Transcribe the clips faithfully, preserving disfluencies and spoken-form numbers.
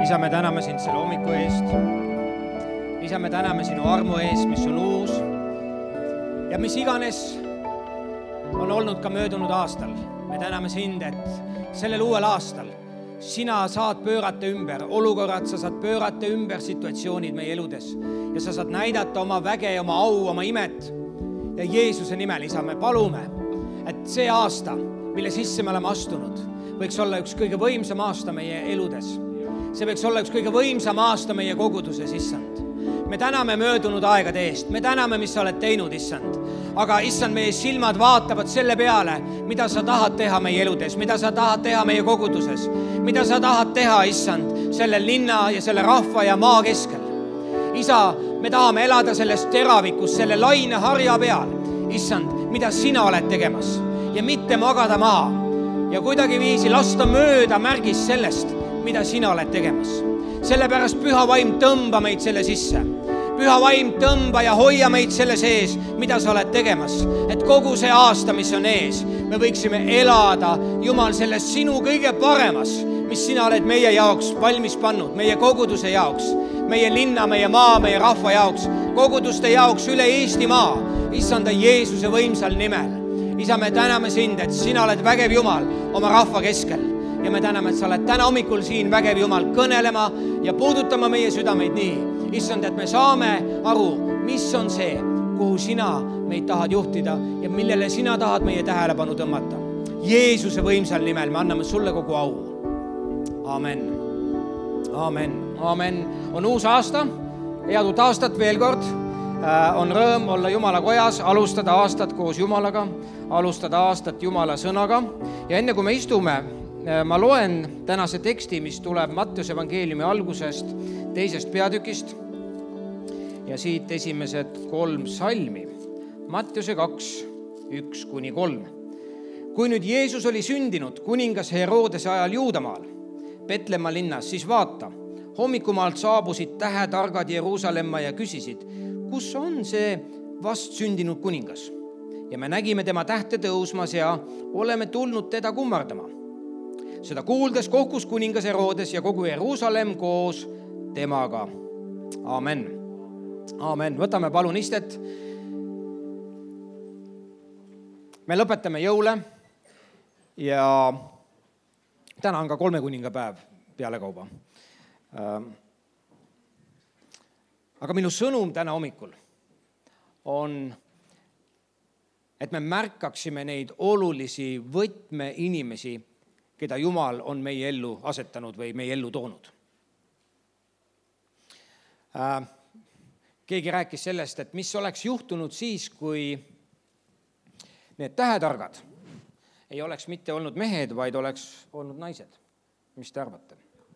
isa, me täname sind selle hommiku eest. isa, me täname sinu armu eest, mis on uus ja mis iganes on olnud ka möödunud aastal. Me täname sind, et sellel uuel aastal sina saad pöörata ümber olukorrad, sa saad pöörata ümber situatsioonid meie eludes ja sa saad näidata oma väge, oma au, oma imet. Ja Jeesuse nimel, isa, me palume, et see aasta, mille sisse me oleme astunud, võiks olla üks kõige võimsam aasta meie eludes. See võiks olla üks kõige võimsam aasta meie koguduses, issand. Me täname möödunud aegade eest, me täname, mis sa oled teinud, issand. Aga issand, meie silmad vaatavad selle peale, mida sa tahad teha meie eludes, mida sa tahad teha meie koguduses, mida sa tahad teha, issand, selle linna ja selle rahva ja maa keskel. Isa, me tahame elada selles teravikus, selle laine harja peal, issand, mida sina oled tegemas ja mitte magada maha ja kuidagi viisi lasta mööda märgis sellest, mida sina oled tegemas. Sellepärast püha vaim tõmba meid selle sisse. Püha vaim tõmba ja hoia meid selle sees, mida sa oled tegemas. Et kogu see aasta, mis on ees, me võiksime elada, Jumal, selles sinu kõige paremas, mis sina oled meie jaoks valmis pannud, meie koguduse jaoks, meie linna, meie maa, meie rahva jaoks, koguduste jaoks üle Eestimaa, issanda Jeesuse võimsal nimel. Isa, me täname sind, et sina oled vägev Jumal oma rahva keskel ja me täname, et sa oled täna hommikul siin vägev Jumal kõnelema ja puudutama meie südameid nii, issand, et me saame aru, mis on see, kuhu sina meid tahad juhtida ja millele sina tahad meie tähelepanu tõmmata. Jeesuse võimsal nimel me anname sulle kogu au. Amen. Amen. Amen. On uus aasta, head uut aastat veel kord. On rõõm olla Jumala kojas, alustada aastat koos Jumalaga, alustada aastat Jumala sõnaga. Ja enne kui me istume, ma loen tänase teksti, mis tuleb Matteuse evangeeliumi algusest, teisest peatükist ja siit esimesed kolm salmi. Matteuse kaks, üks kuni kolm. Kui nüüd Jeesus oli sündinud kuningas Herodese ajal Juudamaal, Petlemma linnas, siis vaata, hommikumaalt saabusid tähetargad Jeruusalemma ja küsisid, kus on see vast sündinud kuningas? Ja me nägime tema tähte tõusmas ja oleme tulnud teda kummardama. Seda kuuldes kohkus kuningas Herodes ja kogu Jeruusalemm koos temaga. Amen. Amen. Võtame palun istet. Me lõpetame jõule ja täna on ka kolme kuningapäev peale kauba. Aga minu sõnum täna hommikul on, et me märkaksime neid olulisi võtme inimesi, keda Jumal on meie ellu asetanud või meie ellu toonud. Keegi rääkis sellest, et mis oleks juhtunud siis, kui need tähetargad ei oleks mitte olnud mehed, vaid oleks olnud naised. Mis te arvate?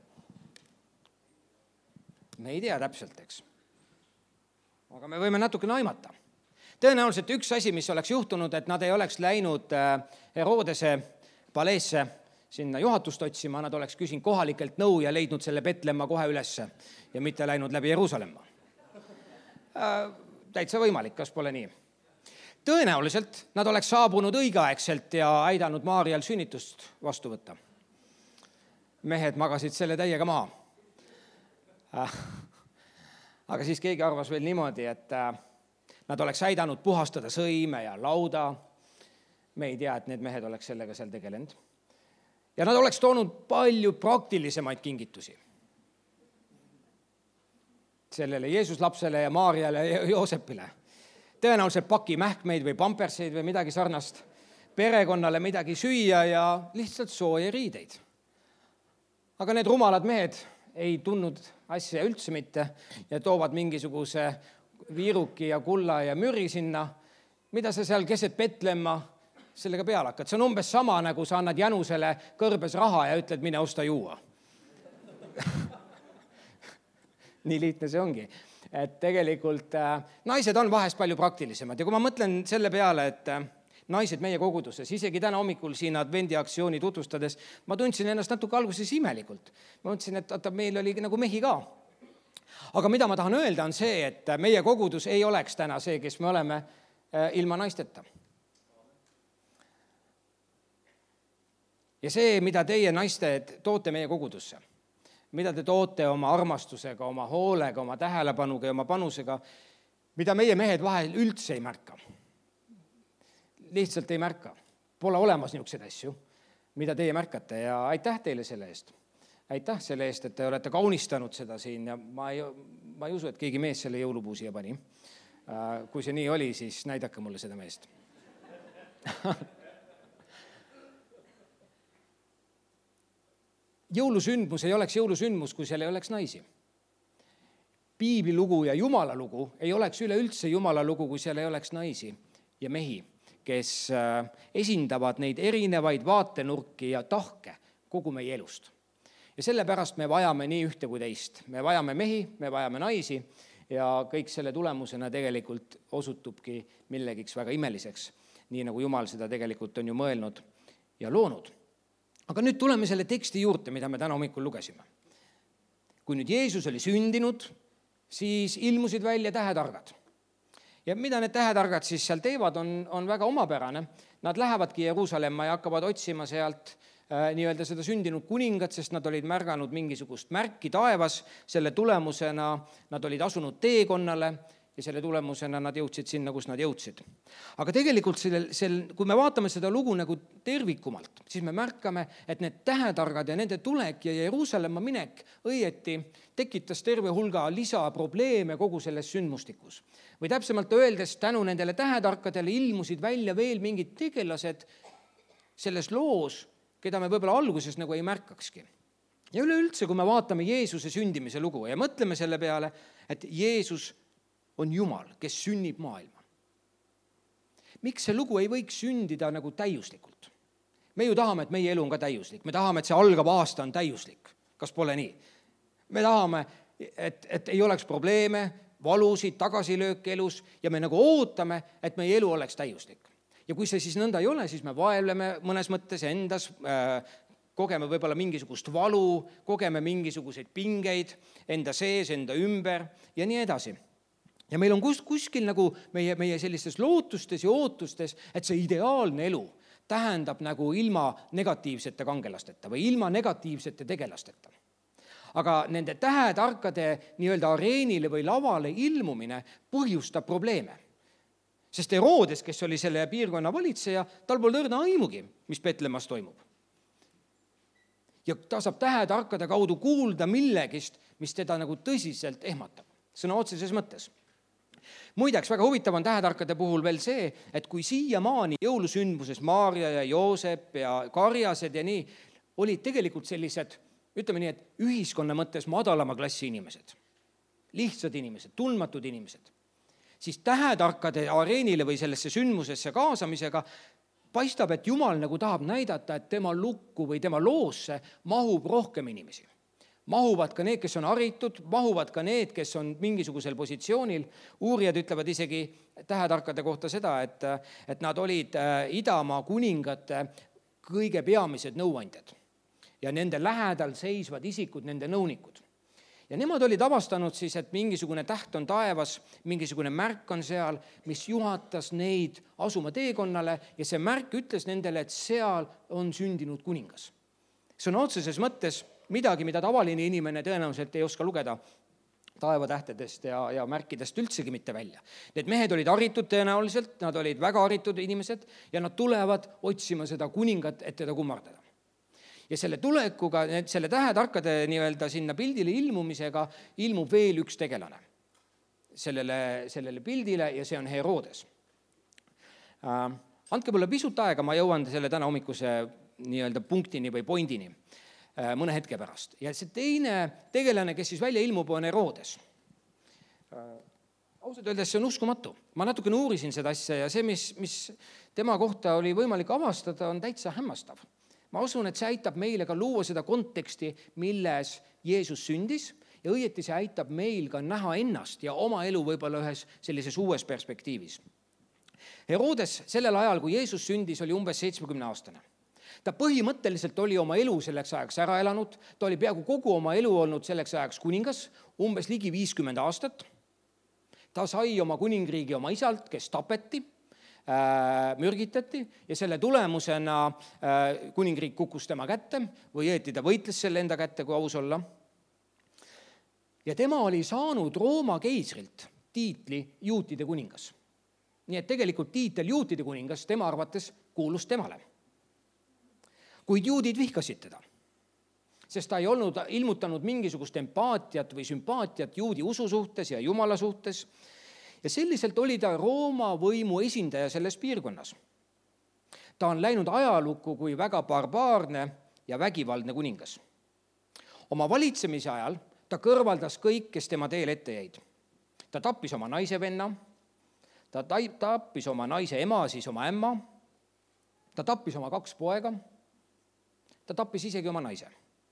Me ei tea täpselt, eks. Aga me võime natukene aimata. Tõenäoliselt üks asi, mis oleks juhtunud, et nad ei oleks läinud Herodese paleesse sinna juhatust otsima, nad oleks küsinud kohalikelt nõu ja leidnud selle Petlemma kohe ülesse ja mitte läinud läbi Jeruusalemma. Täitsa võimalik, kas pole nii? Tõenäoliselt nad oleks saabunud õigeaegselt ja aidanud Maarial sünnitust vastu võtta. Mehed magasid selle täiega maha. Aga siis keegi arvas veel niimoodi, et nad oleks aidanud puhastada sõime ja lauda. Me ei tea, et need mehed oleks sellega seal tegelenud. Ja nad oleks toonud palju praktilisemaid kingitusi. Sellele Jeesus lapsele ja Maariale ja Joosepile. Tõenäoliselt paki mähkmeid või pamperseid või midagi sarnast. Perekonnale midagi süüa ja lihtsalt sooja riideid. Aga need rumalad mehed ei tunnud asja üldse mitte ja toovad mingisuguse viiruki ja kulla ja müri sinna. Mida sa seal keset Petlemma sellega peale hakkad? See on umbes sama, nagu sa annad Janusele kõrbes raha ja ütled, mine osta juua. Nii lihtne see ongi. Et tegelikult äh, naised on vahest palju praktilisemad ja kui ma mõtlen selle peale, et äh, naised meie koguduses, isegi täna hommikul siin advendi aktsiooni tutvustades, ma tundsin ennast natuke alguses imelikult. Ma mõtlesin, et oota, meil oli nagu mehi ka. Aga mida ma tahan öelda on see, et meie kogudus ei oleks täna see, kes me oleme äh, ilma naisteta. Ja see, mida teie naisted toote meie kogudusse, mida te toote oma armastusega, oma hoolega, oma tähelepanuga ja oma panusega, mida meie mehed vahel üldse ei märka. Lihtsalt ei märka. Pole olemas niisuguseid asju, mida teie märkate ja aitäh teile selle eest. Aitäh selle eest, et te olete kaunistanud seda siin ja ma ei, ma ei usu, et keegi mees selle jõulupuu siia pani. Kui see nii oli, siis näidake mulle seda meest. Jõulusündmus ei oleks jõulusündmus, kui seal ei oleks naisi. Piibli lugu ja Jumala lugu ei oleks üleüldse Jumala lugu, kui seal ei oleks naisi ja mehi, kes esindavad neid erinevaid vaatenurki ja tahke kogu meie elust. Ja sellepärast me vajame nii ühte kui teist. Me vajame mehi, me vajame naisi ja kõik selle tulemusena tegelikult osutubki millegiks väga imeliseks, nii nagu Jumal seda tegelikult on ju mõelnud ja loonud. Aga nüüd tuleme selle teksti juurde, mida me täna hommikul lugesime. Kui nüüd Jeesus oli sündinud, siis ilmusid välja tähetargad. Ja mida need tähetargad siis seal teevad, on, on väga omapärane. Nad lähevadki Jeruusalemma ja hakkavad otsima sealt nii-öelda seda sündinud kuningat, sest nad olid märganud mingisugust märki taevas. Selle tulemusena nad olid asunud teekonnale ja selle tulemusena nad jõudsid sinna, kus nad jõudsid. Aga tegelikult sel, sel, kui me vaatame seda lugu nagu tervikumalt, siis me märkame, et need tähetargad ja nende tulek ja Jeruusalemma minek õieti tekitas terve hulga lisaprobleeme kogu selles sündmustikus. Või täpsemalt öeldes, tänu nendele tähetarkadele ilmusid välja veel mingid tegelased selles loos, keda me võib-olla alguses nagu ei märkakski. Ja üleüldse, kui me vaatame Jeesuse sündimise lugu ja mõtleme selle peale, et Jeesus on Jumal, kes sünnib maailma. Miks see lugu ei võiks sündida nagu täiuslikult? Me ju tahame, et meie elu on ka täiuslik. Me tahame, et see algav aasta on täiuslik. Kas pole nii? Me tahame, et, et ei oleks probleeme, valusid, tagasilöök elus ja me nagu ootame, et meie elu oleks täiuslik. Ja kui see siis nõnda ei ole, siis me vaevleme mõnes mõttes endas, äh, kogeme võib-olla mingisugust valu, kogeme mingisuguseid pingeid enda sees, enda ümber ja nii edasi. Ja meil on kus, kuskil nagu meie, meie sellistes lootustes ja ootustes, et see ideaalne elu tähendab nagu ilma negatiivsete kangelasteta või ilma negatiivsete tegelasteta. Aga nende tähetarkade nii-öelda areenile või lavale ilmumine põhjustab probleeme. Sest Herodes, kes oli selle piirkonna valitseja, tal pole õrna aimugi, mis Betlemas toimub. Ja ta saab tähetarkade kaudu kuulda millegist, mis teda nagu tõsiselt ehmatab. Sõna otseses mõttes. Muideks, väga huvitav on tähetarkade puhul veel see, et kui siiamaani jõulusündmuses Maaria ja Joosep ja karjased ja nii, olid tegelikult sellised, ütleme nii, et ühiskonna mõttes madalama klassi inimesed. Lihtsad inimesed, tundmatud inimesed. Siis tähetarkade areenile või sellesse sündmusesse kaasamisega paistab, et Jumal nagu tahab näidata, et tema lukku või tema loosse mahub rohkem inimesi. Mahuvad ka need, kes on haritud, mahuvad ka need, kes on mingisugusel positsioonil. Uurijad ütlevad isegi tähetarkade kohta seda, et, et nad olid Idamaa kuningate kõige peamised nõuandjad ja nende lähedal seisvad isikud, nende nõunikud. Ja nemad olid avastanud siis, et mingisugune täht on taevas, mingisugune märk on seal, mis juhatas neid asuma teekonnale ja see märk ütles nendele, et seal on sündinud kuningas. See on otseses mõttes midagi, mida tavaline inimene tõenäoliselt ei oska lugeda taevatähtedest ja, ja märkidest üldsegi mitte välja. Need mehed olid haritud tõenäoliselt, nad olid väga haritud inimesed ja nad tulevad otsima seda kuningat, et teda kummardada. Ja selle tulekuga, selle tähetarkade nii-öelda sinna pildile ilmumisega ilmub veel üks tegelane sellele, sellele pildile ja see on Herodes. Äh, andke mulle pisut aega, ma jõuan selle täna hommikuse nii-öelda punktini või pointini äh, mõne hetke pärast. Ja see teine tegelane, kes siis välja ilmub, on Herodes. Äh, ausalt öeldes see on uskumatu. Ma natukene uurisin seda asja ja see, mis, mis tema kohta oli võimalik avastada, on täitsa hämmastav. Ma usun, et see aitab meile ka luua seda konteksti, milles Jeesus sündis ja õieti see aitab meil ka näha ennast ja oma elu võib-olla ühes sellises uues perspektiivis. Herodes sellel ajal, kui Jeesus sündis, oli umbes seitsmekümne aastane. Ta põhimõtteliselt oli oma elu selleks ajaks ära elanud, ta oli peaaegu kogu oma elu olnud selleks ajaks kuningas, umbes ligi viiskümmend aastat. Ta sai oma kuningriigi oma isalt, kes tapeti, mürgitati ja selle tulemusena kuningriik kukkus tema kätte või õieti ta võitles selle enda kätte, kui aus olla. ja tema oli saanud Rooma keisrilt tiitli juutide kuningas. Nii et tegelikult tiitel juutide kuningas tema arvates kuulus temale. Kuid juudid vihkasid teda, sest ta ei olnud ilmutanud mingisugust empaatiat või sümpaatiat juudi usu suhtes ja Jumala suhtes. Ja selliselt oli ta Rooma võimu esindaja selles piirkonnas. Ta on läinud ajalukku kui väga barbaarne ja vägivaldne kuningas. Oma valitsemise ajal ta kõrvaldas kõik, kes tema teel ette jäid. Ta tappis oma naise venna, ta tappis oma naise ema, siis oma ämma, ta tappis oma kaks poega, ta tappis isegi oma naise.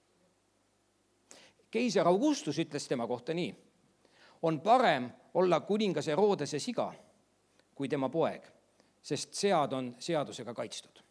Keiser Augustus ütles tema kohta nii: on parem olla kuningas Herodese siga kui tema poeg, sest sead on seadusega kaitstud.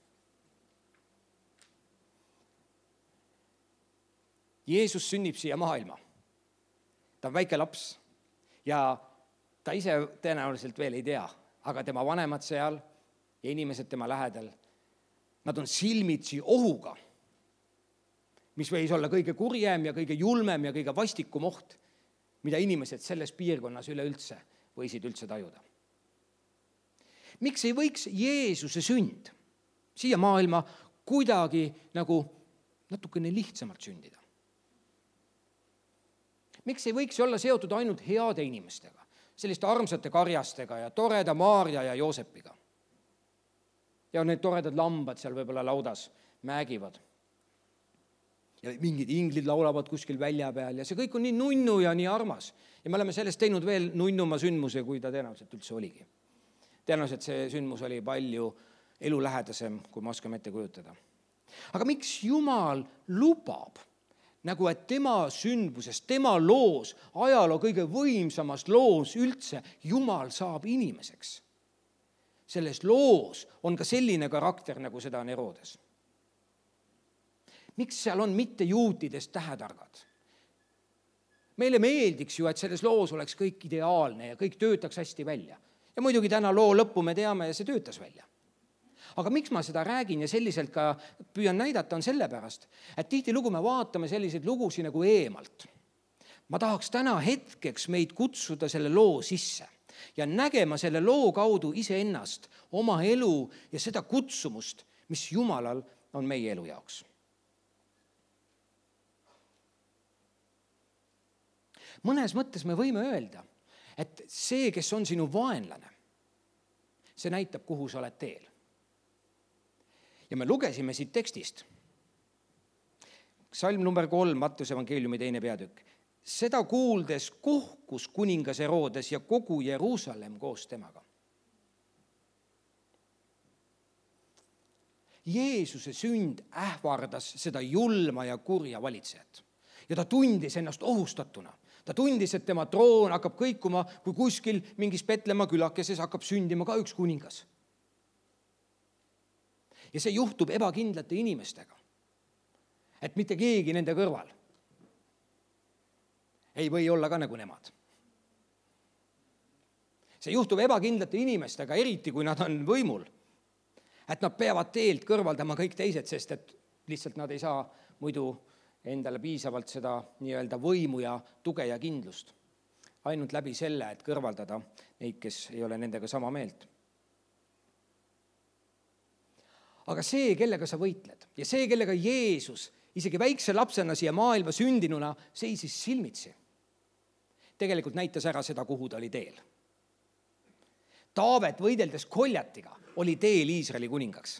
Jeesus sünnib siia maailma. Ta on väike laps ja ta ise tõenäoliselt veel ei tea, aga tema vanemad seal ja inimesed tema lähedal, nad on silmitsi ohuga, mis võis olla kõige kurjem ja kõige julmem ja kõige vastikum oht, mida inimesed selles piirkonnas üleüldse võisid üldse tajuda. Miks ei võiks Jeesuse sünd siia maailma kuidagi nagu natukene lihtsamalt sündida? Miks ei võiks olla seotud ainult heade inimestega, selliste armsate karjastega ja toreda Maarja ja Joosepiga? Ja need toredad lambad seal võib-olla laudas määgivad. Ja mingid inglid laulavad kuskil välja peal ja see kõik on nii nunnu ja nii armas. Ja me oleme sellest teinud veel nunnuma sündmuse, kui ta tõenäoliselt üldse oligi. Tõenäoliselt see sündmus oli palju elulähedasem, kui me oskame ette kujutada. Aga miks Jumal lubab, nagu et tema sündmusest, tema loos, ajaloo kõige võimsamast loos üldse, Jumal saab inimeseks? Selles loos on ka selline karakter, nagu seda on Herodes. Miks seal on mitte juutidest tähetargad? Meile meeldiks ju, et selles loos oleks kõik ideaalne ja kõik töötaks hästi välja. Ja muidugi täna loo lõppu me teame ja see töötas välja. Aga miks ma seda räägin ja selliselt ka püüan näidata on sellepärast, et tihtilugu me vaatame selliseid lugusi nagu eemalt. Ma tahaks täna hetkeks meid kutsuda selle loo sisse ja nägema selle loo kaudu iseennast, oma elu ja seda kutsumust, mis Jumalal on meie elu jaoks. Mõnes mõttes me võime öelda, et see, kes on sinu vaenlane, see näitab, kuhu sa oled teel. Ja me lugesime siit tekstist. Salm number kolm, Matteuse evangeeliumi teine peatükk. Seda kuuldes kohkus kuningas Herodes ja kogu Jeruusalemm koos temaga. Jeesuse sünd ähvardas seda julma ja kurja valitsejat. Ja ta tundis ennast ohustatuna. Ta tundis, et tema troon hakkab kõikuma, kui kuskil mingis Petlemma külakeses hakkab sündima ka üks kuningas. Ja see juhtub ebakindlate inimestega. Et mitte keegi nende kõrval ei või olla ka nagu nemad. See juhtub ebakindlate inimestega, eriti kui nad on võimul. Et nad peavad teelt kõrvaldama kõik teised, sest et lihtsalt nad ei saa muidu endale piisavalt seda nii-öelda võimu ja tuge ja kindlust. Ainult läbi selle, et kõrvaldada neid, kes ei ole nendega sama meelt. Aga see, kellega sa võitled ja see, kellega Jeesus isegi väikse lapsena siia maailma sündinuna seisis silmitsi, tegelikult näitas ära seda, kuhu ta oli teel. Taavet võideldes Koljatiga oli teel Iisraeli kuningaks.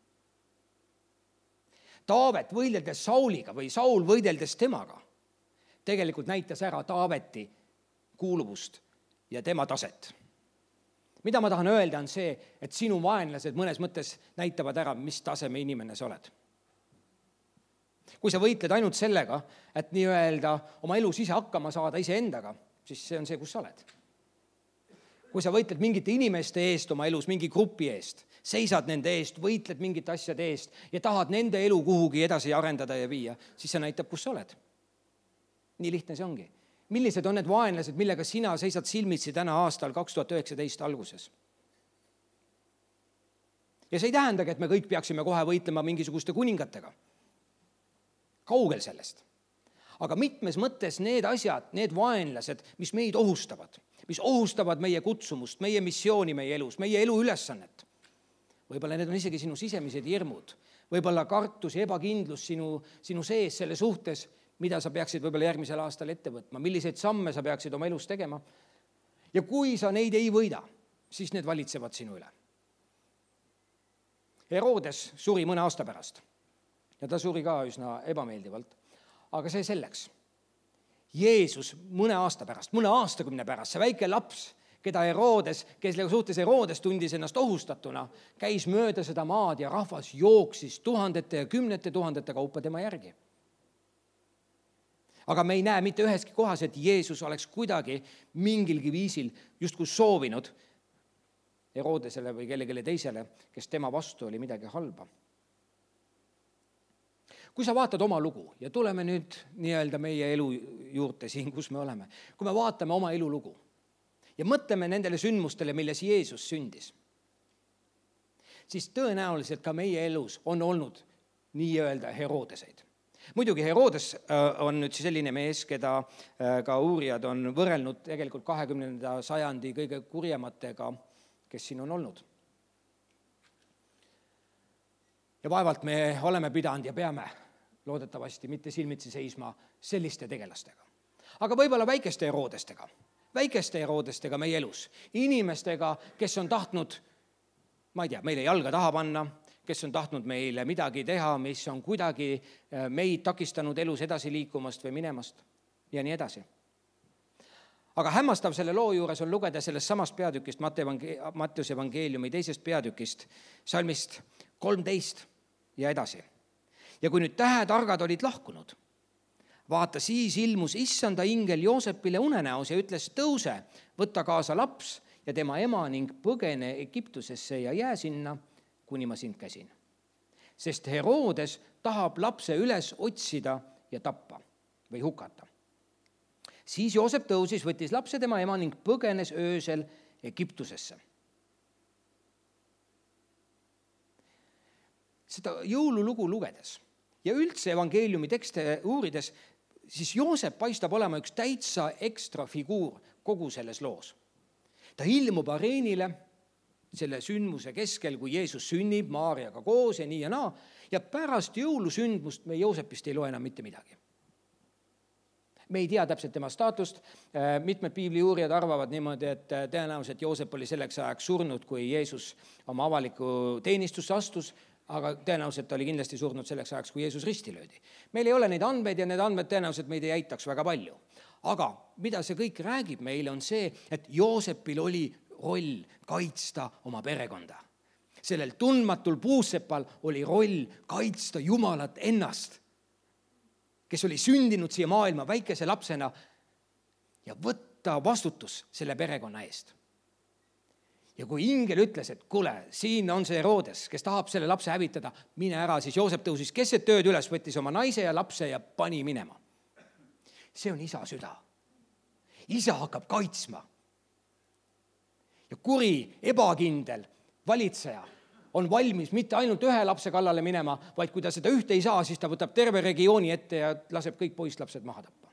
Taavet võideldes Sauliga või Saul võideldes temaga tegelikult näitas ära Taaveti kuuluvust ja tema taset. Mida ma tahan öelda on see, et sinu vaenlased mõnes mõttes näitavad ära, mis taseme inimene sa oled. Kui sa võitled ainult sellega, et nii-öelda oma elus ise hakkama saada ise endaga, siis see on see, kus sa oled. Kui sa võitled mingite inimeste eest oma elus, mingi grupi eest, seisad nende eest, võitled mingite asjade eest ja tahad nende elu kuhugi edasi arendada ja viia, siis see näitab, kus sa oled. Nii lihtne see ongi. Millised on need vaenlased, millega sina seisad silmitsi täna aastal kaks tuhat üheksateist alguses? Ja see ei tähendagi, et me kõik peaksime kohe võitlema mingisuguste kuningatega. Kaugel sellest. Aga mitmes mõttes need asjad, need vaenlased, mis meid ohustavad, mis ohustavad meie kutsumust, meie missiooni meie elus, meie elu ülesannet. Võib-olla need on isegi sinu sisemised hirmud, võib-olla kartus ja ebakindlus sinu, sinu sees selle suhtes, mida sa peaksid võib-olla järgmisel aastal ette võtma, milliseid samme sa peaksid oma elus tegema. Ja kui sa neid ei võida, siis need valitsevad sinu üle. Herodes suri mõne aasta pärast ja ta suri ka üsna ebameeldivalt, aga see selleks. Jeesus mõne aasta pärast, mõne aastakümne pärast, see väike laps, keda Herodes, kes suhtes Herodes tundis ennast ohustatuna, käis mööda seda maad ja rahvas jooksis tuhandete ja kümnete tuhandete kaupa tema järgi. Aga me ei näe mitte üheski kohas, et Jeesus oleks kuidagi mingilgi viisil justkui soovinud Herodesele või kellegile teisele, kes tema vastu oli midagi halba. Kui sa vaatad oma lugu ja tuleme nüüd nii-öelda meie elu juurde siin, kus me oleme, kui me vaatame oma elu lugu ja mõtleme nendele sündmustele, milles Jeesus sündis, siis tõenäoliselt ka meie elus on olnud nii-öelda Herodeseid. Muidugi Herodes on nüüd selline mees, keda ka uurijad on võrrelnud tegelikult kahekümnenda sajandi kõige kurjematega, kes siin on olnud. Ja vaevalt me oleme pidanud ja peame loodetavasti mitte silmitsi seisma selliste tegelastega. Aga võib-olla väikeste Herodestega, väikeste Herodestega meie elus, inimestega, kes on tahtnud, ma ei tea, meile jalga taha panna, kes on tahtnud meile midagi teha, mis on kuidagi meid takistanud elus edasi liikumast või minemast ja nii edasi. Aga hämmastav selle loo juures on lugeda sellest samast peatükist, Matteuse evangeeliumi teisest peatükist, salmist kolmteist ja edasi. Ja kui nüüd tähetargad olid lahkunud, vaata siis ilmus issanda ingel Joosepile unenäos ja ütles, tõuse, võtta kaasa laps ja tema ema ning põgene Egiptusesse ja jää sinna, kuni ma sind käsin. Sest Herodes tahab lapse üles otsida ja tappa või hukata. Siis Joosep tõusis, võttis lapse tema ema ning põgenes öösel Egiptusesse. Seda jõululugu lugedes ja üldse evangeeliumi tekste uurides, siis Joosep paistab olema üks täitsa ekstra figuur kogu selles loos. Ta ilmub areenile selle sündmuse keskel, kui Jeesus sünnib Maariaga koos ja nii ja naa, ja pärast jõulusündmust me Joosepist ei loe enam mitte midagi. Me ei tea täpselt tema staatust, mitmed piibli uurijad arvavad niimoodi, et tõenäoliselt Joosep oli selleks ajaks surnud, kui Jeesus oma avaliku teenistusse astus, aga tõenäoliselt oli kindlasti surnud selleks ajaks, kui Jeesus risti löödi. Meil ei ole neid andmeid ja need andmed tõenäoliselt meid ei aitaks väga palju. Aga mida see kõik räägib meile on see, et Joosepil oli roll kaitsta oma perekonda. Sellel tundmatul puusepal oli roll kaitsta Jumalat ennast, kes oli sündinud siia maailma väikese lapsena ja võtta vastutus selle perekonna eest. Ja kui ingel ütles, et kuule, siin on see Herodes, kes tahab selle lapse hävitada, mine ära, siis Joosep tõusis keset tööd üles, võttis oma naise ja lapse ja pani minema. See on isa süda. Isa hakkab kaitsma. Ja kuri, ebakindel valitseja on valmis mitte ainult ühe lapse kallale minema, vaid kui ta seda ühte ei saa, siis ta võtab terve regiooni ette ja laseb kõik poisslapsed maha tappa.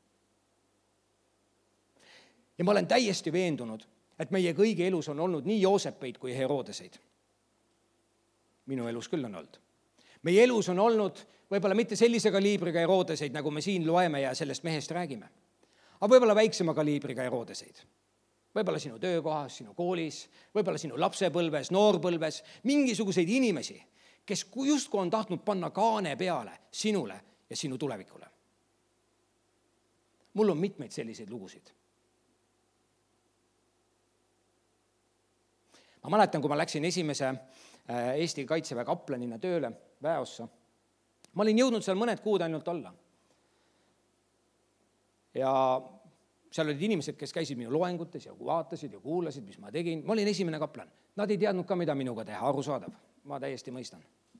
Ja ma olen täiesti veendunud, et meie kõigi elus on olnud nii Joosepeid kui Herodeseid. Minu elus küll on olnud. Meie elus on olnud võib-olla mitte sellise kaliibriga Herodeseid, nagu me siin loeme ja sellest mehest räägime, aga võib-olla väiksema kaliibriga Herodeseid. Võib-olla sinu töökohas, sinu koolis, võib-olla sinu lapsepõlves, noorpõlves, mingisuguseid inimesi, kes justkui on tahtnud panna kaane peale sinule ja sinu tulevikule. Mul on mitmeid selliseid lugusid. Ma mäletan, kui ma läksin esimese Eesti Kaitseväe kaplanina tööle Väeossa. Ma olin jõudnud seal mõned kuud ainult olla. Ja seal olid inimesed, kes käisid minu loengutes ja vaatasid ja kuulasid, mis ma tegin. Ma olin esimene kaplan. Nad ei teadnud ka, mida minuga teha, arusaadav. Ma täiesti mõistan.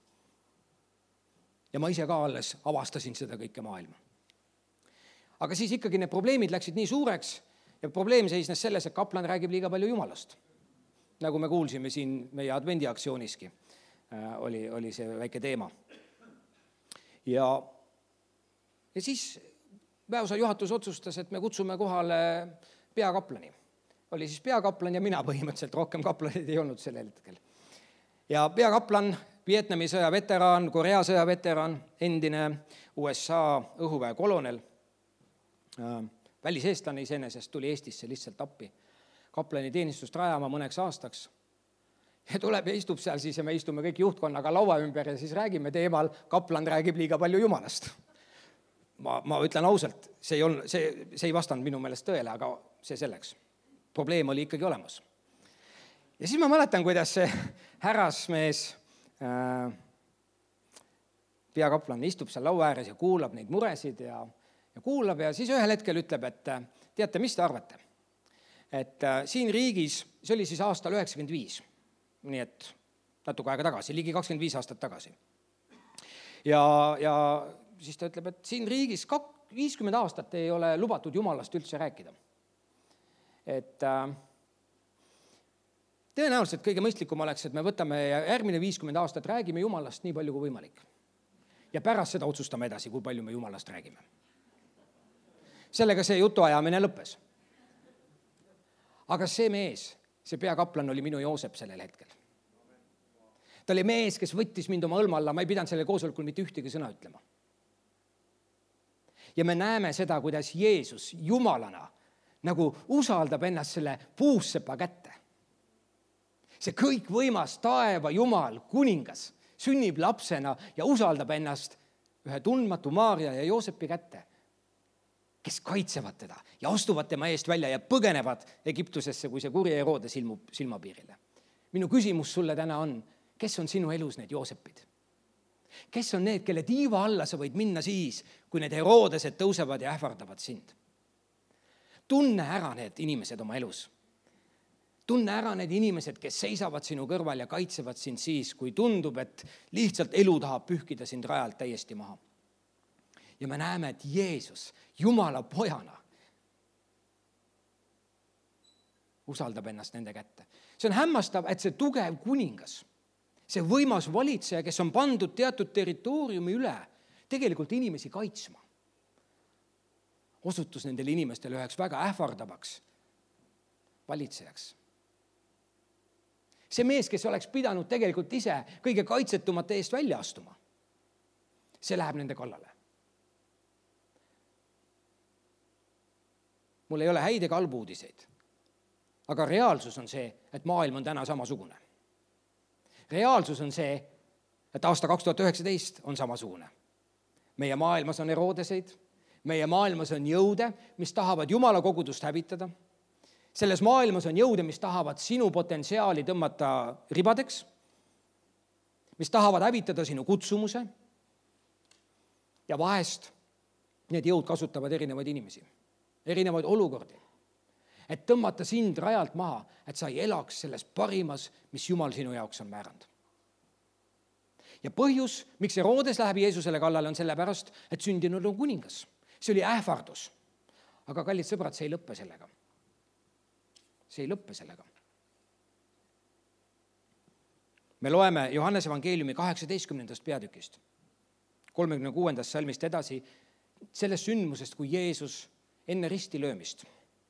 Ja ma ise ka alles avastasin seda kõike maailma. Aga siis ikkagi need probleemid läksid nii suureks ja probleem seisnes selles, et kaplan räägib liiga palju Jumalast. Nagu me kuulsime siin meie advendiaktsiooniski, oli, oli see väike teema. Ja, ja siis väeosa juhatus otsustas, et me kutsume kohale peakaplani. Oli siis peakaplan ja mina põhimõtteliselt, rohkem kaplanid ei olnud sellel hetkel. Ja peakaplan, Vietnami sõja veteraan, Korea sõja veteraan, endine U S A õhuväe kolonel, väliseestlane iseenesest, tuli Eestisse lihtsalt appi kaplani teenistust rajama mõneks aastaks. Ja tuleb ja istub seal siis ja me istume kõik juhtkonnaga laua ümber ja siis räägime teemal, kaplan räägib liiga palju Jumalast. Ma, ma ütlen ausalt, see ei, olnud, see, see ei vastanud minu meelest tõele, aga see selleks. Probleem oli ikkagi olemas. Ja siis ma mäletan, kuidas see härrasmees, äh, peakaplan istub seal laua ääres ja kuulab neid muresid ja, ja kuulab ja siis ühel hetkel ütleb, et teate, mis te arvate? Et äh, siin riigis, see oli siis aastal üheksakümmend viis, nii et natuke aega tagasi, ligi kakskümmend viis aastat tagasi. Ja, ja siis ta ütleb, et siin riigis viiskümmend aastat ei ole lubatud Jumalast üldse rääkida. Et äh, tõenäoliselt kõige mõistlikum oleks, et me võtame järgmine viiskümmend aastat, räägime Jumalast nii palju kui võimalik. Ja pärast seda otsustame edasi, kui palju me Jumalast räägime. Sellega see jutuajamine lõppes. Aga see mees, see peakaplan oli minu Joosep sellel hetkel. Ta oli mees, kes võttis mind oma õlma alla, ma ei pidanud selle koosolekul mitte ühtegi sõna ütlema. Ja me näeme seda, kuidas Jeesus Jumalana nagu usaldab ennast selle puussepa kätte. See kõik võimas taeva Jumal, kuningas, sünnib lapsena ja usaldab ennast ühe tundmatu Maaria ja Joosepi kätte, kes kaitsevad teda ja astuvad tema eest välja ja põgenevad Egiptusesse, kui see kuri Herodes ilmub silmapiirile. Minu küsimus sulle täna on, kes on sinu elus need Joosepid? Kes on need, kelle tiiva alla sa võid minna siis, kui need Herodesed tõusevad ja ähvardavad sind? Tunne ära need inimesed oma elus. Tunne ära need inimesed, kes seisavad sinu kõrval ja kaitsevad sind siis, kui tundub, et lihtsalt elu tahab pühkida sind rajalt täiesti maha. Ja me näeme, et Jeesus Jumala pojana usaldab ennast nende kätte. See on hämmastav, et see tugev kuningas, see võimas valitseja, kes on pandud teatud territooriumi üle, tegelikult inimesi kaitsma. Osutus nendele inimestele üheks väga ähvardavaks valitsejaks. See mees, kes oleks pidanud tegelikult ise kõige kaitsetumate eest välja astuma, see läheb nende kallale. Mul ei ole häid ega halbu uudiseid, aga reaalsus on see, et maailm on täna samasugune. Reaalsus on see, et aasta kaks tuhat üheksateist on samasugune. Meie maailmas on Herodeseid, meie maailmas on jõude, mis tahavad Jumala kogudust hävitada. Selles maailmas on jõude, mis tahavad sinu potentsiaali tõmmata ribadeks, mis tahavad hävitada sinu kutsumuse ja vahest need jõud kasutavad erinevaid inimesi, erinevaid olukordi, et tõmmata sind rajalt maha, et sa ei elaks selles parimas, mis Jumal sinu jaoks on määranud. Ja põhjus, miks Herodes läheb Jeesusele kallale, on sellepärast, et sündinud on kuningas. See oli ähvardus. Aga kallid sõbrad, see ei lõppe sellega. See ei lõppe sellega. Me loeme Johannese evangeeliumi kaheksateistkümnendast peatükist, kolmekümne kuuendast salmist edasi, sellest sündmusest, kui Jeesus enne risti löömist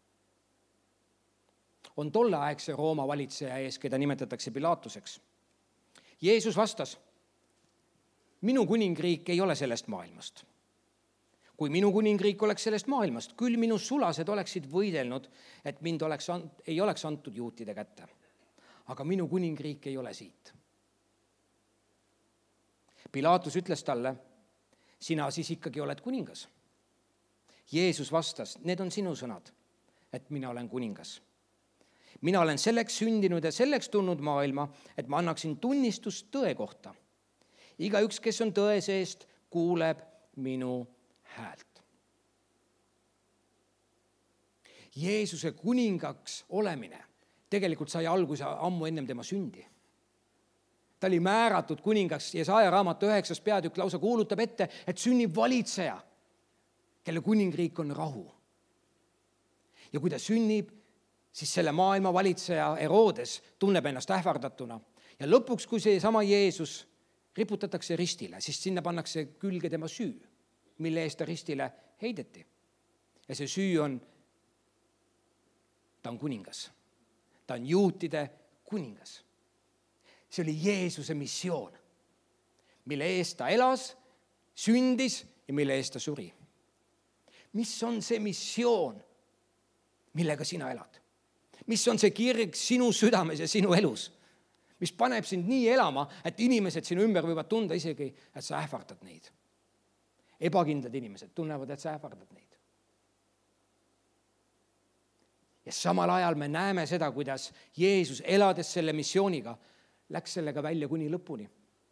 on tolleaegse Rooma valitseja ees, keda nimetatakse Pilatuseks. Jeesus vastas, minu kuningriik ei ole sellest maailmast. Kui minu kuningriik oleks sellest maailmast, küll minu sulased oleksid võidelnud, et mind oleks, ei oleks antud juutide kätte. Aga minu kuningriik ei ole siit. Pilatus ütles talle, sina siis ikkagi oled kuningas. Jeesus vastas, need on sinu sõnad, et mina olen kuningas. Mina olen selleks sündinud ja selleks tulnud maailma, et ma annaksin tunnistust tõe kohta. Igaüks, kes on tõe seest, kuuleb minu häält. Jeesuse kuningaks olemine tegelikult sai alguse ammu ennem tema sündi. Ta oli määratud kuningaks ja Jesaja raamatu üheksas peatükk lausa kuulutab ette, et sünnib valitseja, kelle kuningriik on rahu. Ja kui ta sünnib, siis selle maailma valitseja Herodes tunneb ennast ähvardatuna. Ja lõpuks, kui see sama Jeesus riputatakse ristile, siis sinna pannakse külge tema süü, mille eest ta ristile heideti. Ja see süü on, ta on kuningas. Ta on juutide kuningas. See oli Jeesuse missioon, mille eest ta elas, sündis ja mille eest ta suri. Mis on see missioon, millega sina elad? Mis on see kirg sinu südames ja sinu elus, mis paneb sind nii elama, et inimesed sinu ümber võivad tunda isegi, et sa ähvardad neid. Ebakindlad inimesed tunnevad, et sa ähvardad neid. Ja samal ajal me näeme seda, kuidas Jeesus elades selle missiooniga läks sellega välja kuni lõpuni.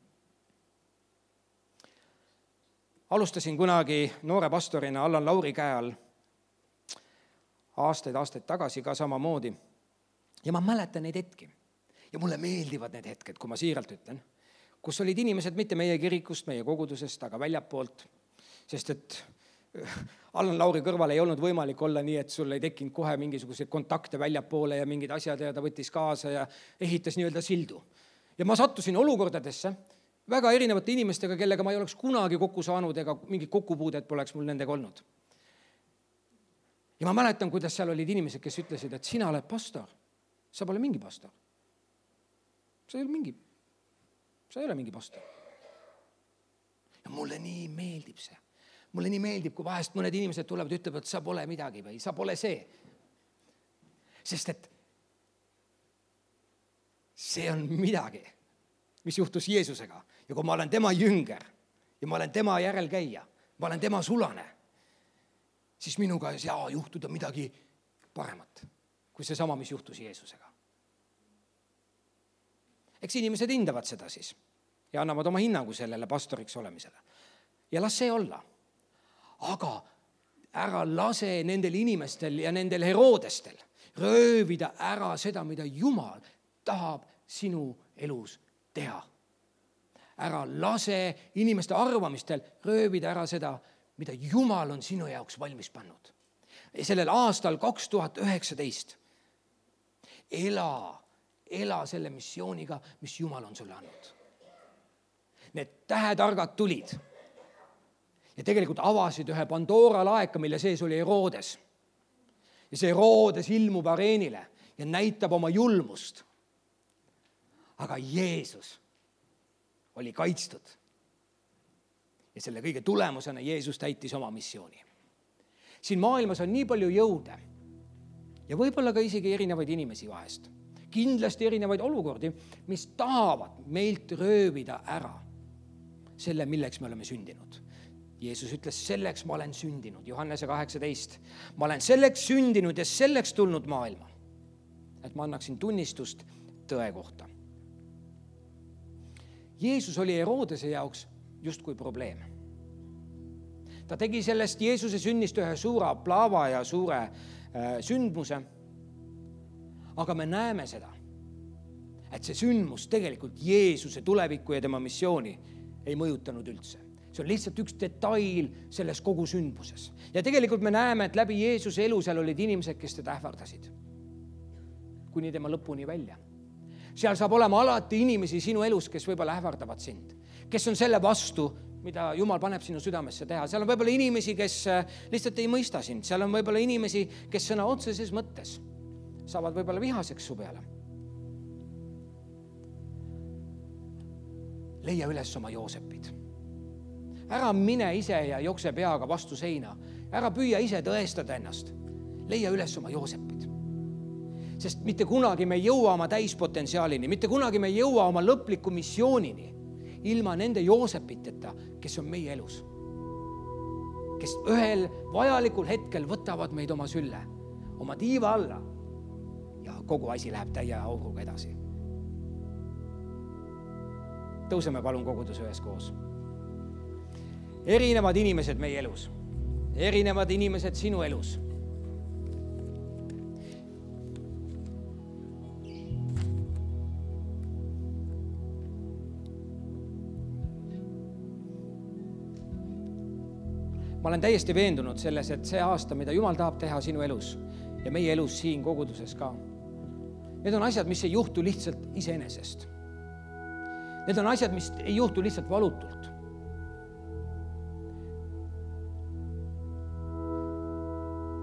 Alustasin kunagi noore pastorina Allan Lauri käe all aastaid, aastaid tagasi ka samamoodi. Ja ma mäletan neid hetki. Ja mulle meeldivad need hetked, kui ma siiralt ütlen, kus olid inimesed mitte meie kirikust, meie kogudusest, aga väljapoolt, sest et Allan Lauri kõrval ei olnud võimalik olla nii, et sul ei tekkinud kohe mingisuguseid kontakte väljapoole ja mingid asjad ja ta võttis kaasa ja ehitas nii-öelda sildu. Ja ma sattusin olukordadesse väga erinevate inimestega, kellega ma ei oleks kunagi kokku saanud ega mingid kokkupuuded poleks mul nendega olnud. Ja ma mäletan, kuidas seal olid inimesed, kes ütlesid, et sina oled pastor, sa pole mingi pastor. Sa ei ole mingi, sa ei ole mingi pastor. Ja mulle nii meeldib see. Mulle nii meeldib, kui vahest mõned inimesed tulevad ja ütlevad, et sa pole midagi või sa pole see. Sest et see on midagi, mis juhtus Jeesusega. Ja kui ma olen tema jünger ja ma olen tema järelkäija, ma olen tema sulane, siis minuga ei saa juhtuda midagi paremat kui see sama, mis juhtus Jeesusega. Eks inimesed hindavad seda siis ja annavad oma hinnangu sellele pastoriks olemisele. Ja las see olla. Aga ära lase nendel inimestel ja nendel Herodestel röövida ära seda, mida Jumal tahab sinu elus teha. Ära lase inimeste arvamistel röövida ära seda, mida Jumal on sinu jaoks valmis pannud. Sellel aastal kaks tuhat üheksateist ela, ela selle missiooniga, mis Jumal on sulle andnud. Need tähetargad tulid ja tegelikult avasid ühe Pandora laeka, mille sees oli Herodes. Ja see Herodes ilmub areenile ja näitab oma julmust. Aga Jeesus oli kaitstud. Ja selle kõige tulemusena Jeesus täitis oma missiooni. Siin maailmas on nii palju jõude ja võib-olla ka isegi erinevaid inimesi vahest. Kindlasti erinevaid olukordi, mis tahavad meilt röövida ära selle, milleks me oleme sündinud. Jeesus ütles, selleks ma olen sündinud, Johannese kaheksateist. Ma olen selleks sündinud ja selleks tulnud maailma, et ma annaksin tunnistust tõe kohta. Jeesus oli Herodese jaoks justkui probleem. Ta tegi sellest Jeesuse sünnist ühe suure aplaava ja suure äh, sündmuse, aga me näeme seda, et see sündmus tegelikult Jeesuse tulevikku ja tema missiooni ei mõjutanud üldse. See on lihtsalt üks detail selles kogu sündmuses. Ja tegelikult me näeme, et läbi Jeesuse elu seal olid inimesed, kes teda ähvardasid. Kuni tema lõpuni välja. Seal saab olema alati inimesi sinu elus, kes võib-olla ähvardavad sind. Kes on selle vastu, mida Jumal paneb sinu südamesse teha. Seal on võib-olla inimesi, kes lihtsalt ei mõista sind. Seal on võib-olla inimesi, kes sõna otseses mõttes saavad võib-olla vihaseks su peale. Leia üles oma Joosepid. Ära mine ise ja jokse peaga vastu seina. Ära püüa ise tõestada ennast. Leia üles oma Joosepid. Sest mitte kunagi me ei jõua oma täispotentsiaalini, mitte kunagi me ei jõua oma lõpliku missioonini ilma nende Joosepiteta, kes on meie elus. Kes ühel vajalikul hetkel võtavad meid oma sülle, oma tiiva alla ja kogu asi läheb täie auruga edasi. Tõuseme palun kogudus ühes koos. Erinevad inimesed meie elus. Erinevad inimesed sinu elus. Ma olen täiesti veendunud selles, et see aasta, mida Jumal tahab teha sinu elus ja meie elus siin koguduses ka, need on asjad, mis ei juhtu lihtsalt iseenesest. Need on asjad, mis ei juhtu lihtsalt valutult.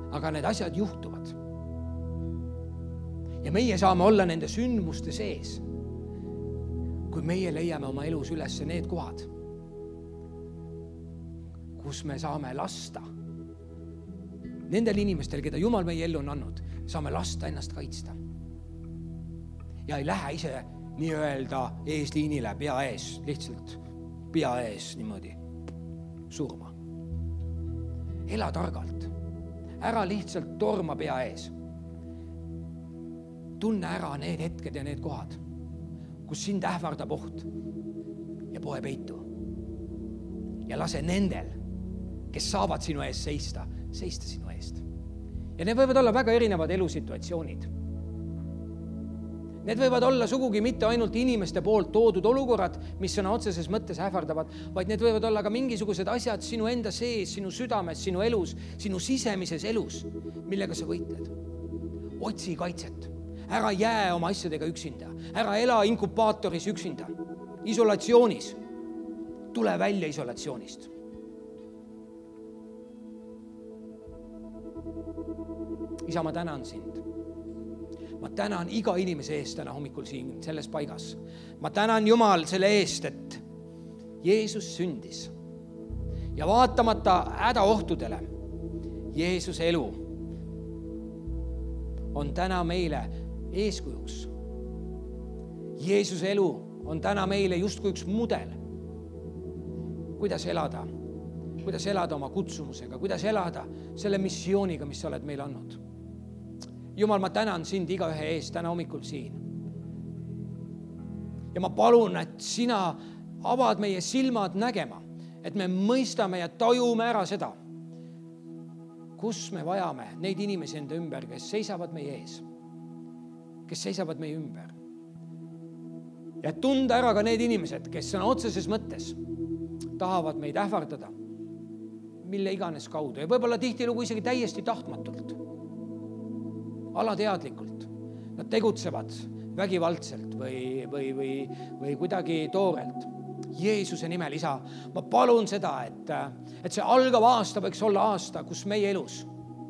aga need asjad juhtuvad. Ja meie saame olla nende sündmuste sees, kui meie leiame oma elus üles need kohad, kus me saame lasta nendel inimestel, keda Jumal meie ellu on andnud, saame lasta ennast kaitsta. Ja ei lähe ise nii-öelda eesliinile pea ees, lihtsalt pea ees niimoodi surma. Ela targalt. Ära lihtsalt torma pea ees. Tunne ära need hetked ja need kohad, kus sind ähvardab oht ja poe peitu. Ja lase nendel, kes saavad sinu ees seista, seista sinu eest. Ja need võivad olla väga erinevad elusituatsioonid. Need võivad olla sugugi mitte ainult inimeste poolt toodud olukorrad, mis sõna otseses mõttes ähvardavad, vaid need võivad olla ka mingisugused asjad sinu enda sees, sinu südames, sinu elus, sinu sisemises elus, millega sa võitled. Otsi kaitset. Ära jää oma asjadega üksinda. Ära ela inkubaatoris üksinda. Isolatsioonis. Tule välja isolatsioonist. Isa, ma tänan sind. Ma tänan iga inimese eest täna hommikul siin selles paigas. Ma tänan Jumal selle eest, et Jeesus sündis. Ja vaatamata hädaohtudele, Jeesuse elu on täna meile eeskujuks. Jeesuse elu on täna meile justkui üks mudel. Kuidas elada? Kuidas elada oma kutsumusega? Kuidas elada selle missiooniga, mis sa oled meile andnud? Jumal, ma tänan sind iga ühe eest täna hommikul siin. Ja ma palun, et sina avad meie silmad nägema, et me mõistame ja tajume ära seda, kus me vajame neid inimesi enda ümber, kes seisavad meie ees, kes seisavad meie ümber. Ja tunda ära ka need inimesed, kes on otseses mõttes, tahavad meid ähvardada, mille iganes kaudu. Ja võib-olla tihtilugu isegi täiesti tahtmatult. Alateadlikult. Nad tegutsevad vägivaldselt või, või, või, või kuidagi toorelt. Jeesuse nimel, isa, ma palun seda, et, et see algav aasta võiks olla aasta, kus meie elus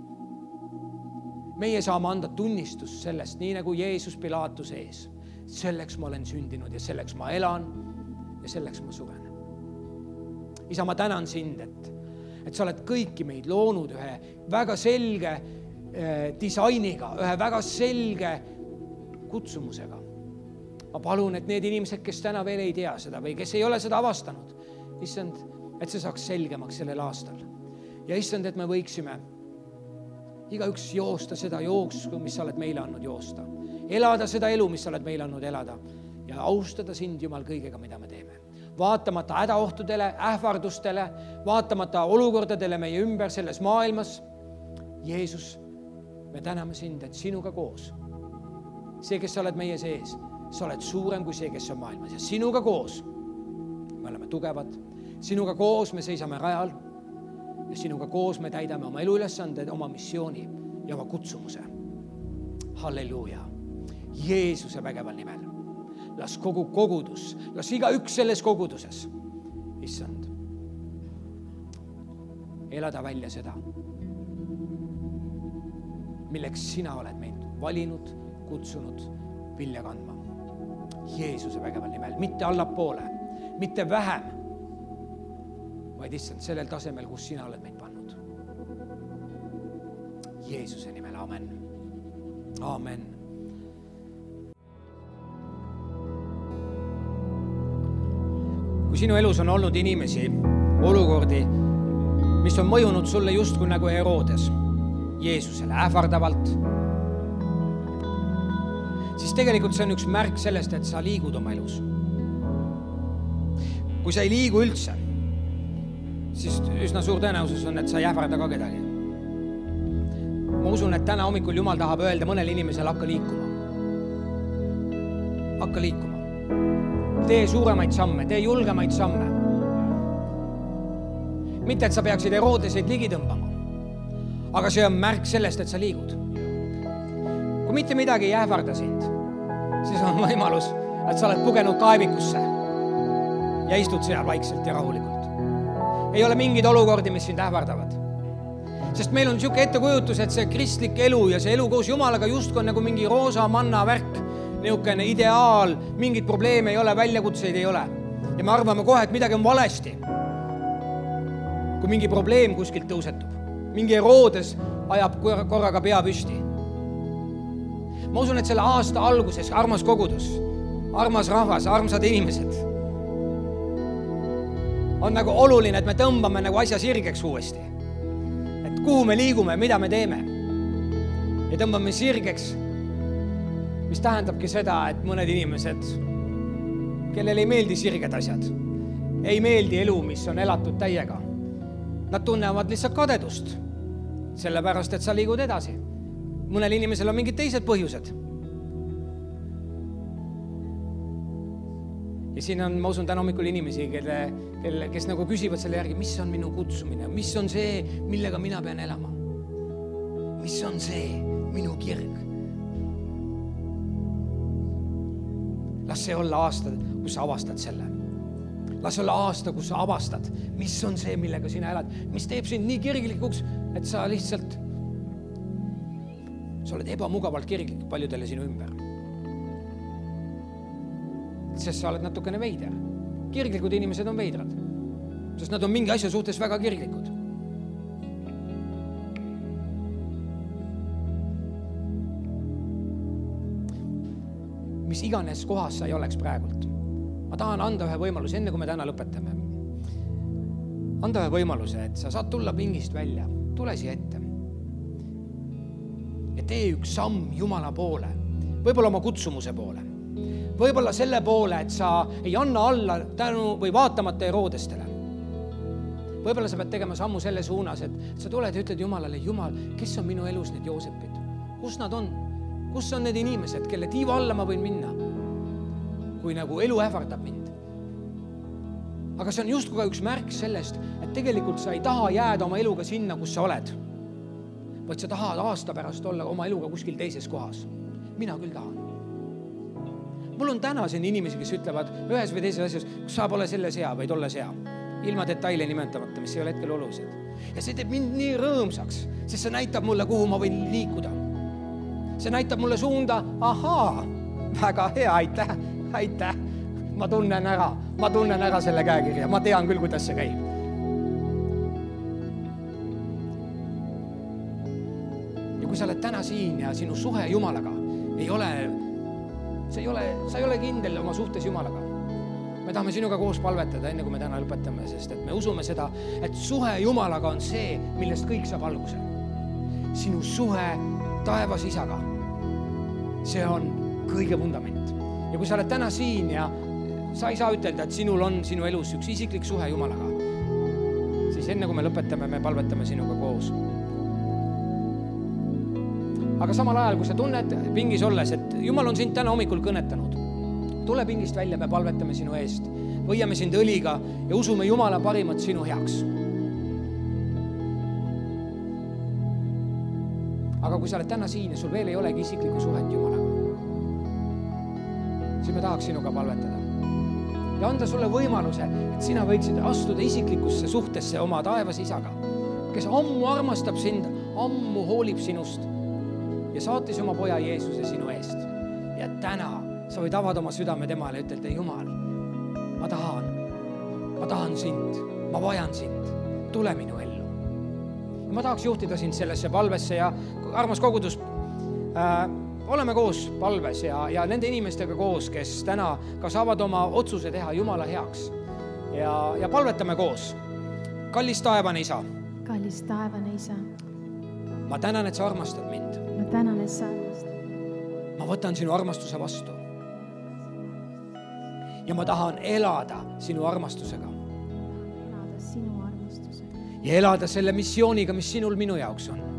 meie saame anda tunnistust sellest, nii nagu Jeesus Pilaatuse ees. Selleks ma olen sündinud ja selleks ma elan ja selleks ma suren. Isa, ma tänan sind, et, et sa oled kõiki meid loonud ühe väga selge disainiga, ühe väga selge kutsumusega. Ma palun, et need inimesed, kes täna veel ei tea seda või kes ei ole seda avastanud, issand, et see saaks selgemaks sellel aastal. Ja issand, et me võiksime igaüks joosta seda jooksu, mis sa oled meile andnud joosta. Elada seda elu, mis sa oled meile andnud elada ja austada sind, Jumal, kõigega, mida me teeme. Vaatamata hädaohtudele, ähvardustele, vaatamata olukordadele meie ümber selles maailmas, Jeesus, me täname sind, et sinuga koos. See, kes sa oled meie sees, sa oled suurem kui see, kes on maailmas. Ja sinuga koos me oleme tugevad. Sinuga koos me seisame rajal. Ja sinuga koos me täidame oma eluülesanded, oma missiooni ja oma kutsumuse. Halleluuja. Jeesuse vägeval nimel. Las kogu kogudus, las iga üks selles koguduses, issand, elada välja seda, milleks sina oled meid valinud, kutsunud, vilja kandma. Jeesuse vägeval nimel, mitte allapoole, mitte vähem, vaid issand sellel tasemel, kus sina oled meid pannud. Jeesuse nimel, amen. Amen. Kui sinu elus on olnud inimesi, olukordi, mis on mõjunud sulle justkui nagu Herodes, Jeesusele ähvardavalt, siis tegelikult see on üks märk sellest, et sa liigud oma elus. Kui sa ei liigu üldse, siis üsna suur tõenäosus on, et sa ei ähvarda ka kedagi. Ma usun, et täna hommikul Jumal tahab öelda mõnel inimesel hakka liikuma. Hakka liikuma. Tee suuremaid samme, tee julgemaid samme. Mitte, et sa peaksid Herodeseid ligi tõmbama. Aga see on märk sellest, et sa liigud. Kui mitte midagi ei ähvarda sind, siis on võimalus, et sa oled pugenud kaevikusse ja istud seal vaikselt ja rahulikult. Ei ole mingid olukordi, mis sind ähvardavad. Sest meil on niisugune ettekujutus, et see kristlik elu ja see elu koos Jumalaga justkui on nagu mingi roosa manna värk, niisugune ideaal, mingid probleeme ei ole, väljakutseid ei ole. Ja me arvame kohe, et midagi on valesti. Kui mingi probleem kuskilt tõusetub, mingi Herodes ajab korraga pea püsti. Ma usun, et selle aasta alguses, armas kogudus, armas rahvas, armsad inimesed, on nagu oluline, et me tõmbame nagu asja sirgeks uuesti. Et kuhu me liigume, mida me teeme. Ja tõmbame sirgeks, mis tähendabki seda, et mõned inimesed, kellel ei meeldi sirged asjad, ei meeldi elu, mis on elatud täiega. Nad tunnevad lihtsalt kadedust, sellepärast, et sa liigud edasi. Mõnel inimesel on mingid teised põhjused. Ja siin on, ma usun, täna hommikul inimesi, kelle, kelle, kes nagu küsivad selle järgi, mis on minu kutsumine, mis on see, millega mina pean elama. Mis on see minu kirg. Las see olla aasta, kus sa avastad selle. Las olla aasta, kus sa avastad, mis on see, millega sina elad, mis teeb sind nii kirglikuks, et sa lihtsalt, sa oled ebamugavalt kirglik paljudele sinu ümber. Sest sa oled natukene veider. Kirglikud inimesed on veidrad, sest nad on mingi asja suhtes väga kirglikud. Mis iganes kohas sa ei oleks praegult. Ma tahan anda ühe võimaluse, enne kui me täna lõpetame. Anda ühe võimaluse, et sa saad tulla pingist välja. Tule siia ette. Ja tee üks samm Jumala poole. Võib-olla oma kutsumuse poole. Võib-olla selle poole, et sa ei anna alla tänu või vaatamata Herodestele. Võib-olla sa pead tegema sammu selle suunas, et sa tuled ja ütled Jumalale, Jumal, kes on minu elus need Joosepid? Kus nad on? Kus on need inimesed, kelle tiiva alla ma võin minna? Kui nagu elu ähvardab mind. Aga see on just ka üks märk sellest, et tegelikult sa ei taha jääda oma eluga sinna, kus sa oled, vaid sa tahad aasta pärast olla oma eluga kuskil teises kohas. Mina küll tahan. Mul on täna siin inimesi, kes ütlevad ühes või teises asjas, kus sa pole selles hea, vaid olles hea. Ilma detaile nimetamata, mis ei ole hetkel olulised. Ja see teeb mind nii rõõmsaks, sest see näitab mulle, kuhu ma võin liikuda. See näitab mulle suunda, ahaa, väga hea, aitäh. Aitäh, ma tunnen ära, ma tunnen ära selle käekirja, ma tean küll, kuidas see käib. Ja kui sa oled täna siin ja sinu suhe Jumalaga ei ole, see ei ole, sa ei ole kindel oma suhtes Jumalaga. Me tahame sinuga koos palvetada, enne kui me täna lõpetame, sest et me usume seda, et suhe Jumalaga on see, millest kõik saab alguse. Sinu suhe taevas isaga, see on kõige vundament. Ja kui sa oled täna siin ja sa ei saa ütelda, et sinul on sinu elus üks isiklik suhe Jumalaga, siis enne kui me lõpetame, me palvetame sinuga koos. Aga samal ajal, kui sa tunned pingis olles, et Jumal on sind täna hommikul kõnetanud, tule pingist välja, me palvetame sinu eest, võiame sind õliga ja usume Jumala parimat sinu heaks. Aga kui sa oled täna siin ja sul veel ei olegi isiklikku suhet Jumalaga, siis me tahaks sinuga palvetada. Ja anda sulle võimaluse, et sina võiksid astuda isiklikusse suhtesse oma taevas isaga, kes ammu armastab sind, ammu hoolib sinust ja saatis oma poja Jeesuse sinu eest. Ja täna sa võid avada oma südame temale ja ütelda, Jumal, ma tahan, ma tahan sind, ma vajan sind, tule minu ellu. Ja ma tahaks juhtida sind sellesse palvesse ja armas kogudus, äh, oleme koos palves ja, ja nende inimestega koos, kes täna ka saavad oma otsuse teha Jumala heaks. Ja, ja palvetame koos. Kallis taevane isa. Kallis taevane isa. Ma tänan, et sa armastad mind. Ma tänan, et sa armastad. Ma võtan sinu armastuse vastu. Ja ma tahan elada sinu armastusega. Elada sinu armastusega. Ja elada selle missiooniga, mis sinul minu jaoks on.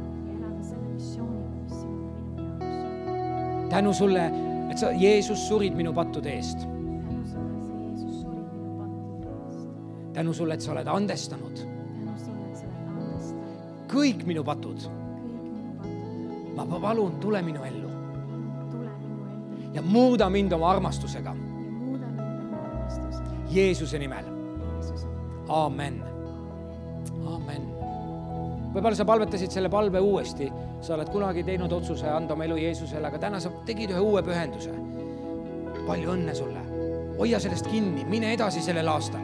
Tänu sulle, et sa, Jeesus, surid minu pattude eest. Tänu sulle, et sa, Jeesus, surid minu pattude eest. Tänu sulle, et sa oled andestanud. Tänu sulle, et sa oled andestanud. Kõik minu patud. Kõik minu patud. Ma palun, tule minu ellu. Tule minu ellu. Ja muuda mind oma armastusega. Ja muuda mind oma armastusega. Jeesuse nimel. Jeesuse nimel. Amen. Amen. Võib-olla sa palvetasid selle palve uuesti. Sa oled kunagi teinud otsuse anda oma elu Jeesusele, aga täna sa tegid ühe uue pühenduse. Palju õnne sulle. Hoia sellest kinni, mine edasi sellel aastal.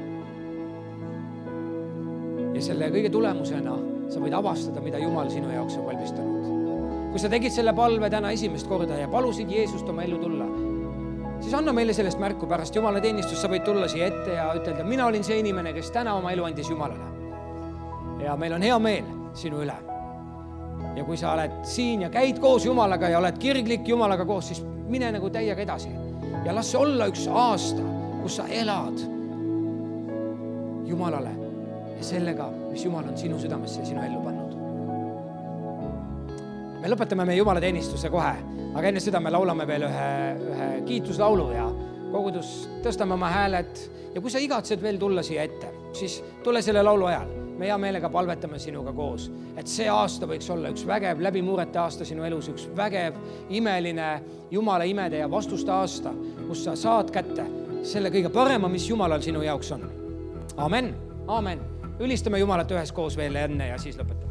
Ja selle kõige tulemusena sa võid avastada, mida Jumal sinu jaoks on valmistanud. Kui sa tegid selle palve täna esimest korda ja palusid Jeesust oma ellu tulla, siis anna meile sellest märku pärast Jumala teenistust. Sa võid tulla siia ette ja ütelda, mina olin see inimene, kes täna oma elu andis Jumalale. Ja meil on hea meel sinu üle. Ja kui sa oled siin ja käid koos Jumalaga ja oled kirglik Jumalaga koos, siis mine nagu täiega edasi. Ja las see olla üks aasta, kus sa elad Jumalale ja sellega, mis Jumal on sinu südamesse ja sinu ellu pannud. Me lõpetame meie Jumala teenistuse kohe, aga enne seda me laulame veel ühe, ühe kiituslaulu ja kogudus tõstame oma hääled. Ja kui sa igatsed veel tulla siia ette, siis tule selle laulu ajal. Me hea meelega palvetame sinuga koos, et see aasta võiks olla üks vägev läbimurrete aasta sinu elus, üks vägev, imeline Jumala imede ja vastuste aasta, kus sa saad kätte selle kõige parema, mis Jumalal sinu jaoks on. Amen, amen. Ülistame Jumalat ühes koos veel enne ja siis lõpetame.